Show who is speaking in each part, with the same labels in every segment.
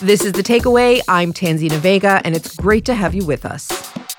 Speaker 1: This is The Takeaway. I'm Tanzina Vega, and it's great to have you with us.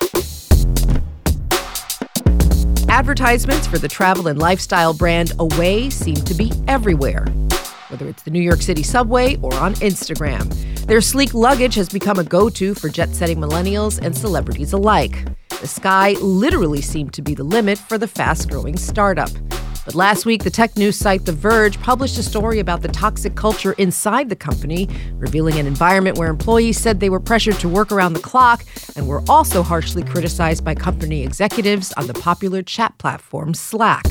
Speaker 1: Advertisements for the travel and lifestyle brand Away seem to be everywhere, whether it's the New York City subway or on Instagram. Their sleek luggage has become a go-to for jet-setting millennials and celebrities alike. The sky literally seemed to be the limit for the fast-growing startup. But last week, the tech news site The Verge published a story about the toxic culture inside the company, revealing an environment where employees said they were pressured to work around the clock and were also harshly criticized by company executives on the popular chat platform Slack.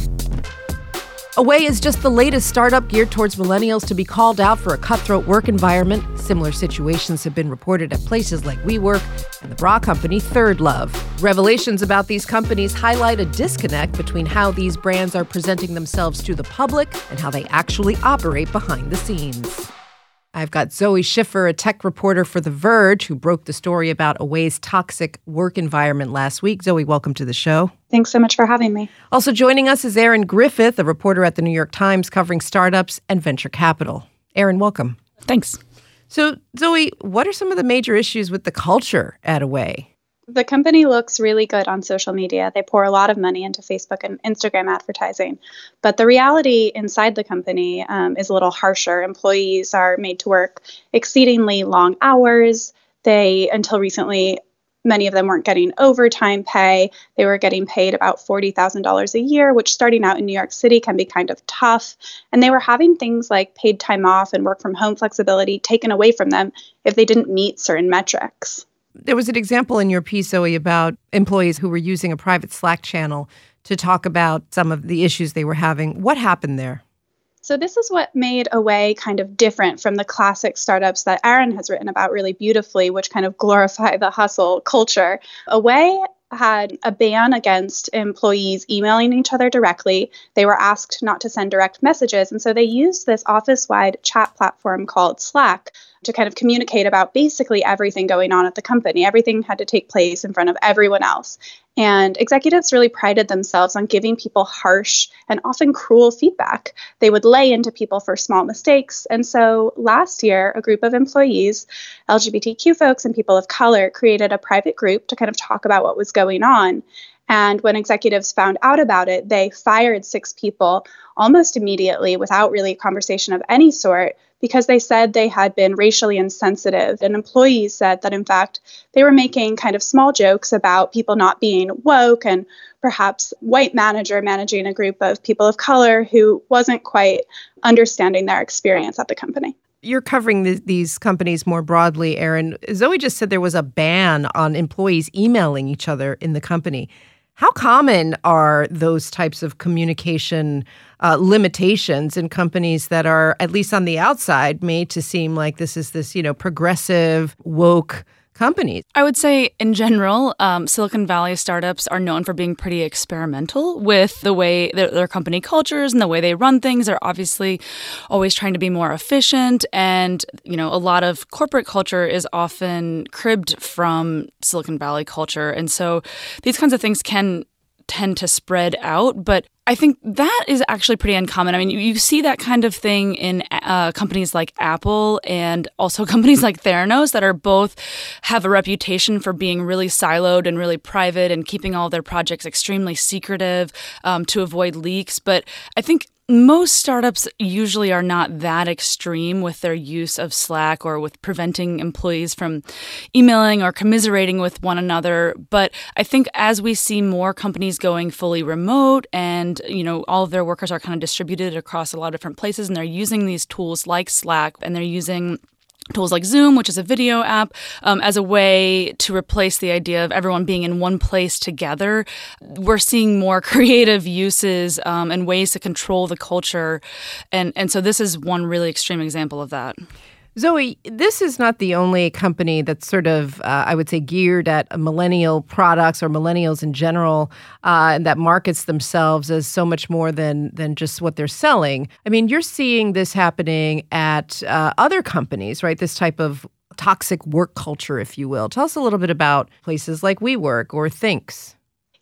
Speaker 1: Away is just the latest startup geared towards millennials to be called out for a cutthroat work environment. Similar situations have been reported at places like WeWork and the bra company Third Love. Revelations about these companies highlight a disconnect between how these brands are presenting themselves to the public and how they actually operate behind the scenes. I've got Zoe Schiffer, a tech reporter for The Verge, who broke the story about Away's toxic work environment last week. Zoe, welcome to the show.
Speaker 2: Thanks so much for having me.
Speaker 1: Also joining us is Erin Griffith, a reporter at the New York Times covering startups and venture capital. Erin, welcome.
Speaker 3: Thanks.
Speaker 1: So, Zoe, what are some of the major issues with the culture at Away?
Speaker 2: The company looks really good on social media. They pour a lot of money into Facebook and Instagram advertising. But the reality inside the company is a little harsher. Employees are made to work exceedingly long hours. Until recently, many of them weren't getting overtime pay. They were getting paid about $40,000 a year, which starting out in New York City can be kind of tough. And they were having things like paid time off and work from home flexibility taken away from them if they didn't meet certain metrics.
Speaker 1: There was an example in your piece, Zoe, about employees who were using a private Slack channel to talk about some of the issues they were having. What happened there?
Speaker 2: So this is what made Away kind of different from the classic startups that Erin has written about really beautifully, which kind of glorify the hustle culture. Away had a ban against employees emailing each other directly. They were asked not to send direct messages. And so they used this office-wide chat platform called Slack to kind of communicate about basically everything going on at the company. Everything had to take place in front of everyone else. And executives really prided themselves on giving people harsh and often cruel feedback. They would lay into people for small mistakes. And so last year, a group of employees, LGBTQ folks and people of color, created a private group to kind of talk about what was going on. And when executives found out about it, they fired 6 people almost immediately without really a conversation of any sort, because they said they had been racially insensitive. And employees said that, in fact, they were making kind of small jokes about people not being woke and perhaps white manager managing a group of people of color who wasn't quite understanding their experience at the company.
Speaker 1: You're covering these companies more broadly, Erin. Zoe just said there was a ban on employees emailing each other in the company. How common are those types of communication limitations in companies that are, at least on the outside, made to seem like this is this, progressive, woke companies?
Speaker 3: I would say, in general, Silicon Valley startups are known for being pretty experimental with the way their company cultures and the way they run things. They're obviously always trying to be more efficient. And, a lot of corporate culture is often cribbed from Silicon Valley culture. And so these kinds of things can tend to spread out. But I think that is actually pretty uncommon. I mean, you see that kind of thing in companies like Apple and also companies like Theranos that are both have a reputation for being really siloed and really private and keeping all their projects extremely secretive to avoid leaks. But I think most startups usually are not that extreme with their use of Slack or with preventing employees from emailing or commiserating with one another. But I think as we see more companies going fully remote and, all of their workers are kind of distributed across a lot of different places and they're using these tools like Slack and they're using tools like Zoom, which is a video app, as a way to replace the idea of everyone being in one place together. We're seeing more creative uses and ways to control the culture. And so this is one really extreme example of that.
Speaker 1: Zoe, this is not the only company that's sort of, I would say, geared at millennial products or millennials in general, and that markets themselves as so much more than just what they're selling. I mean, you're seeing this happening at other companies, right? This type of toxic work culture, if you will. Tell us a little bit about places like WeWork or Thinx.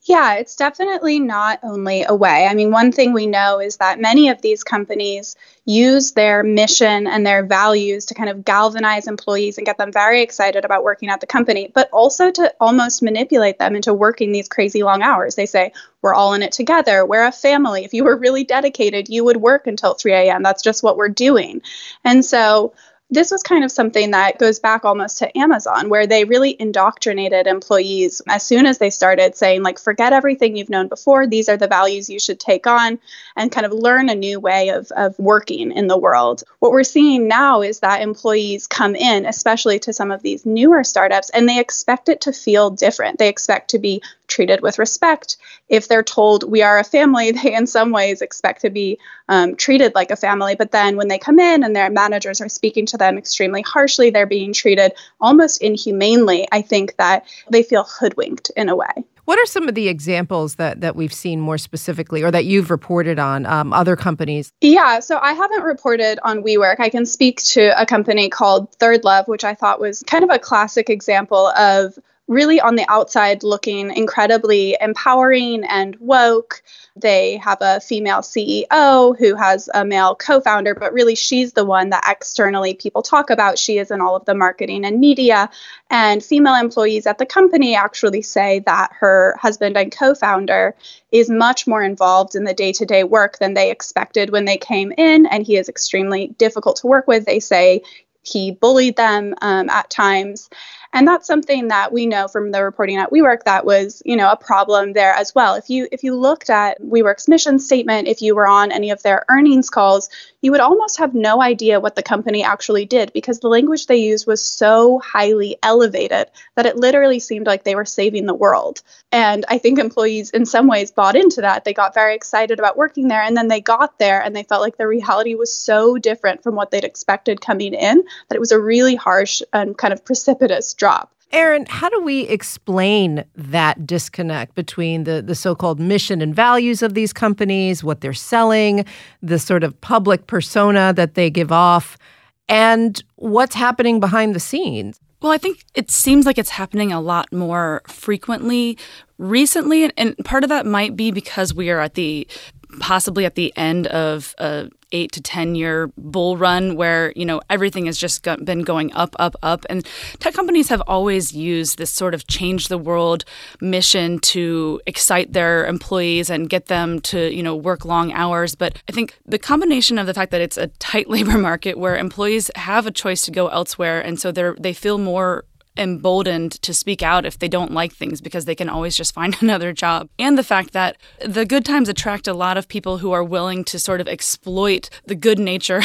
Speaker 2: Yeah, it's definitely not only Away. I mean, one thing we know is that many of these companies use their mission and their values to kind of galvanize employees and get them very excited about working at the company, but also to almost manipulate them into working these crazy long hours. They say, we're all in it together. We're a family. If you were really dedicated, you would work until 3 a.m. That's just what we're doing. And so this was kind of something that goes back almost to Amazon, where they really indoctrinated employees as soon as they started saying, like, forget everything you've known before. These are the values you should take on and kind of learn a new way of working in the world. What we're seeing now is that employees come in, especially to some of these newer startups, and they expect it to feel different. They expect to be treated with respect. If they're told we are a family, they in some ways expect to be treated like a family. But then when they come in and their managers are speaking to them extremely harshly, they're being treated almost inhumanely. I think that they feel hoodwinked in a way.
Speaker 1: What are some of the examples that we've seen more specifically or that you've reported on other companies?
Speaker 2: Yeah, so I haven't reported on WeWork. I can speak to a company called Third Love, which I thought was kind of a classic example of really on the outside looking incredibly empowering and woke. They have a female CEO who has a male co-founder, but really she's the one that externally people talk about. She is in all of the marketing and media. And female employees at the company actually say that her husband and co-founder is much more involved in the day-to-day work than they expected when they came in, and he is extremely difficult to work with. They say he bullied them at times. And that's something that we know from the reporting at WeWork that was, a problem there as well. If you looked at WeWork's mission statement, if you were on any of their earnings calls, you would almost have no idea what the company actually did because the language they used was so highly elevated that it literally seemed like they were saving the world. And I think employees in some ways bought into that. They got very excited about working there, and then they got there and they felt like the reality was so different from what they'd expected coming in that it was a really harsh and kind of precipitous drop.
Speaker 1: Erin, how do we explain that disconnect between the so-called mission and values of these companies, what they're selling, the sort of public persona that they give off, and what's happening behind the scenes?
Speaker 3: Well, I think it seems like it's happening a lot more frequently recently, and part of that might be because we are possibly at the end of a 8 to 10 year bull run where, everything has just been going up, up, up. And tech companies have always used this sort of change the world mission to excite their employees and get them to, work long hours. But I think the combination of the fact that it's a tight labor market where employees have a choice to go elsewhere, and so they feel more emboldened to speak out if they don't like things because they can always just find another job. And the fact that the good times attract a lot of people who are willing to sort of exploit the good nature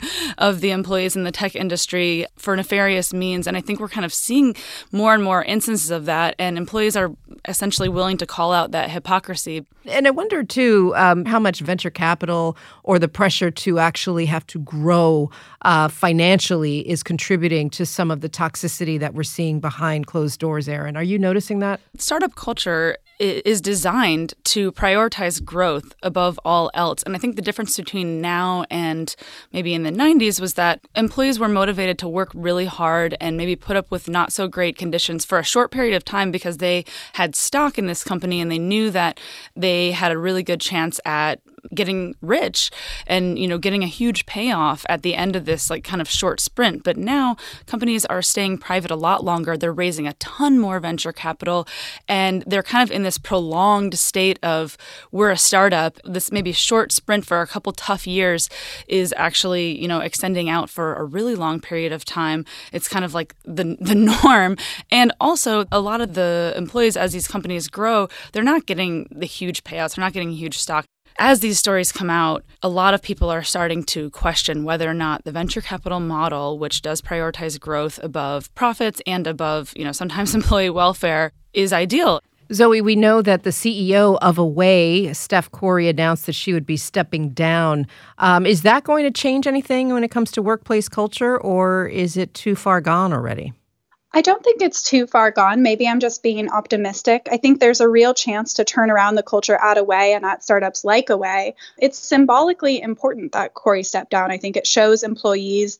Speaker 3: of the employees in the tech industry for nefarious means. And I think we're kind of seeing more and more instances of that, and employees are essentially willing to call out that hypocrisy.
Speaker 1: And I wonder, too, how much venture capital or the pressure to actually have to grow financially is contributing to some of the toxicity that we're seeing behind closed doors, Erin. Are you noticing that?
Speaker 3: Startup culture is designed to prioritize growth above all else. And I think the difference between now and maybe in the 90s was that employees were motivated to work really hard and maybe put up with not so great conditions for a short period of time because they had stock in this company and they knew that they had a really good chance at getting rich and, getting a huge payoff at the end of this kind of short sprint. But now companies are staying private a lot longer. They're raising a ton more venture capital, and they're kind of in this prolonged state of we're a startup. This maybe short sprint for a couple tough years is actually, extending out for a really long period of time. It's kind of like the norm. And also a lot of the employees, as these companies grow, they're not getting the huge payouts. They're not getting huge stock. As these stories come out, a lot of people are starting to question whether or not the venture capital model, which does prioritize growth above profits and above, sometimes employee welfare, is ideal.
Speaker 1: Zoe, we know that the CEO of Away, Steph Corey, announced that she would be stepping down. Is that going to change anything when it comes to workplace culture, or is it too far gone already?
Speaker 2: I don't think it's too far gone. Maybe I'm just being optimistic. I think there's a real chance to turn around the culture at Away and at startups like Away. It's symbolically important that Corey stepped down. I think it shows employees that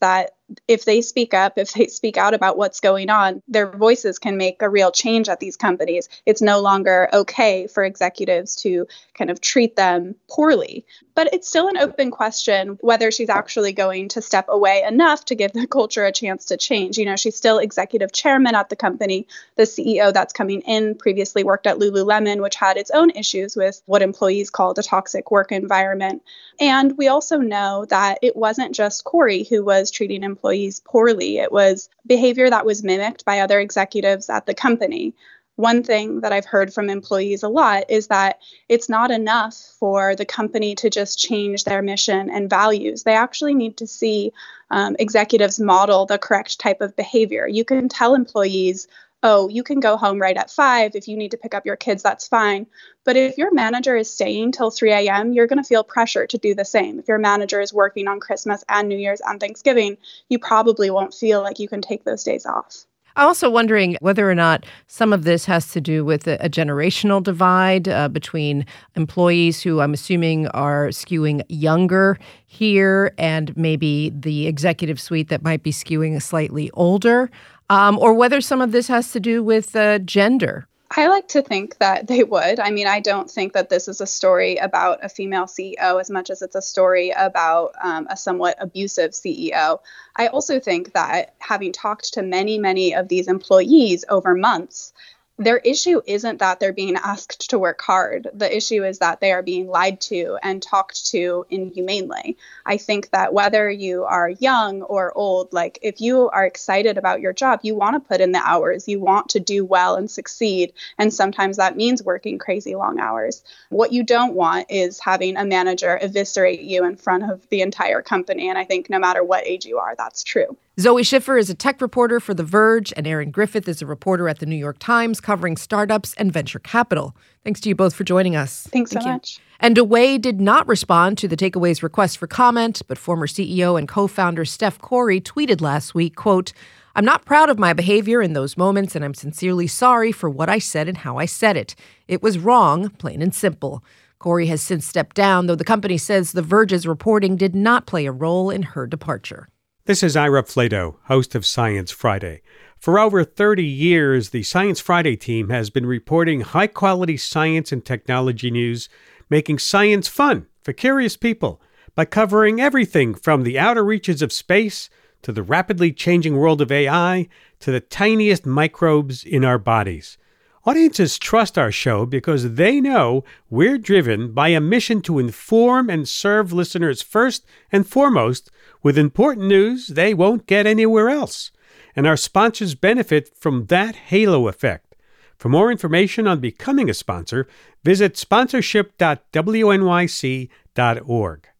Speaker 2: if they speak up, if they speak out about what's going on, their voices can make a real change at these companies. It's no longer okay for executives to kind of treat them poorly. But it's still an open question whether she's actually going to step away enough to give the culture a chance to change. You know, she's still executive chairman at the company. The CEO that's coming in previously worked at Lululemon, which had its own issues with what employees called a toxic work environment. And we also know that it wasn't just Corey who was treating employees poorly. It was behavior that was mimicked by other executives at the company. One thing that I've heard from employees a lot is that it's not enough for the company to just change their mission and values. They actually need to see executives model the correct type of behavior. You can tell employees, oh, you can go home right at 5. If you need to pick up your kids, that's fine. But if your manager is staying till 3 a.m., you're going to feel pressure to do the same. If your manager is working on Christmas and New Year's and Thanksgiving, you probably won't feel like you can take those days off.
Speaker 1: I'm also wondering whether or not some of this has to do with a generational divide between employees who I'm assuming are skewing younger here and maybe the executive suite that might be skewing slightly older, or whether some of this has to do with gender.
Speaker 2: I like to think that they would. I mean, I don't think that this is a story about a female CEO as much as it's a story about a somewhat abusive CEO. I also think that having talked to many, many of these employees over months, their issue isn't that they're being asked to work hard. The issue is that they are being lied to and talked to inhumanely. I think that whether you are young or old, like if you are excited about your job, you want to put in the hours, you want to do well and succeed. And sometimes that means working crazy long hours. What you don't want is having a manager eviscerate you in front of the entire company. And I think no matter what age you are, that's true.
Speaker 1: Zoe Schiffer is a tech reporter for The Verge, and Erin Griffith is a reporter at The New York Times covering startups and venture capital. Thanks to you both for joining us.
Speaker 2: Thanks so much.
Speaker 1: And Away did not respond to the Takeaway's request for comment, but former CEO and co-founder Steph Corey tweeted last week, quote, "I'm not proud of my behavior in those moments, and I'm sincerely sorry for what I said and how I said it. It was wrong, plain and simple." Corey has since stepped down, though the company says The Verge's reporting did not play a role in her departure.
Speaker 4: This is Ira Flato, host of Science Friday. For over 30 years, the Science Friday team has been reporting high-quality science and technology news, making science fun for curious people by covering everything from the outer reaches of space to the rapidly changing world of AI to the tiniest microbes in our bodies. Audiences trust our show because they know we're driven by a mission to inform and serve listeners first and foremost with important news they won't get anywhere else. And our sponsors benefit from that halo effect. For more information on becoming a sponsor, visit sponsorship.wnyc.org.